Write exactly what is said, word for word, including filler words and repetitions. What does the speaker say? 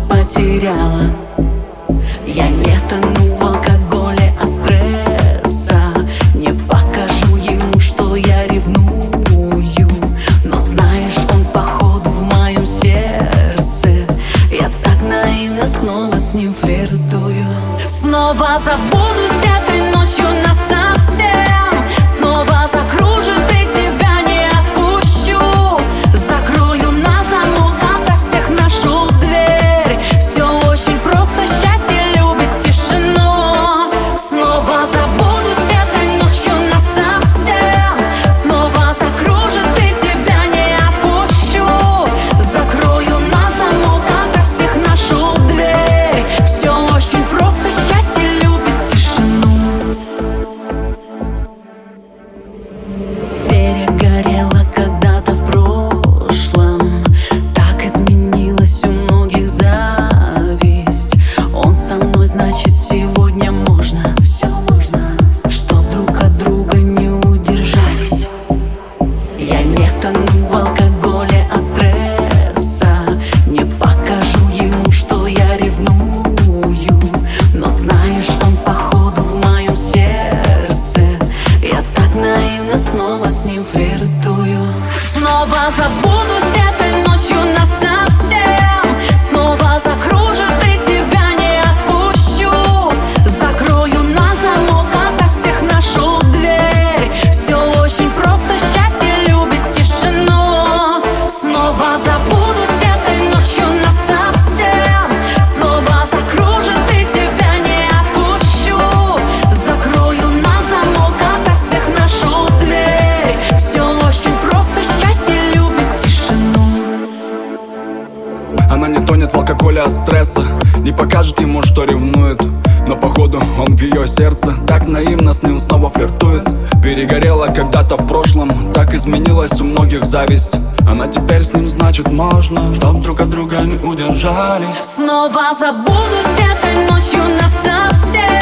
потеряла. Я не тону в алкоголе от стресса. Не покажу ему, что я ревную, но знаешь, он походу в моем сердце. Я так наивно снова с ним флиртую. Снова забудусь этой ночью насовсем. Снова закружит и тебя не отпущу. Закрою на замок, ото всех нашу дверь. Все очень просто, счастье любит тишину. Снова забудусь этой ночью насовсем. Снова закружит и тебя не отпущу. Закрою на замок, ото всех нашу дверь. Все очень просто, счастье любит тишину. Перегорела когда-то в прошлом, так изменилась у многих зависть. Он со мной, значит, сегодня можно. Все можно, чтоб друг от друга не удержались. Я не тону в алкоголе от стресса. Не покажу ему, что я ревную, но знаешь, он походу в моем сердце. Я так наивно снова с ним флиртую. Снова забудусь этой ночью насовсем. Снова закружит и тебя не отпущу. Закрою на замок, ото всех нашу дверь. Все очень просто, счастье любит тишину. Снова забудусь этой ночью насовсем. Снова закружит и тебя не отпущу. Закрою на замок, ото всех нашу дверь. Все очень просто, счастье любит тишину. Она не тонет в алкоголе от стресса, не покажет ему, что ревнует, но походу он в ее сердце. Так наивно с ним снова флиртует. Перегорела когда-то в прошлом, так изменилась у многих зависть. Она теперь с ним, значит, можно, чтоб друг от друга не удержались. Снова забудусь этой ночью насовсем.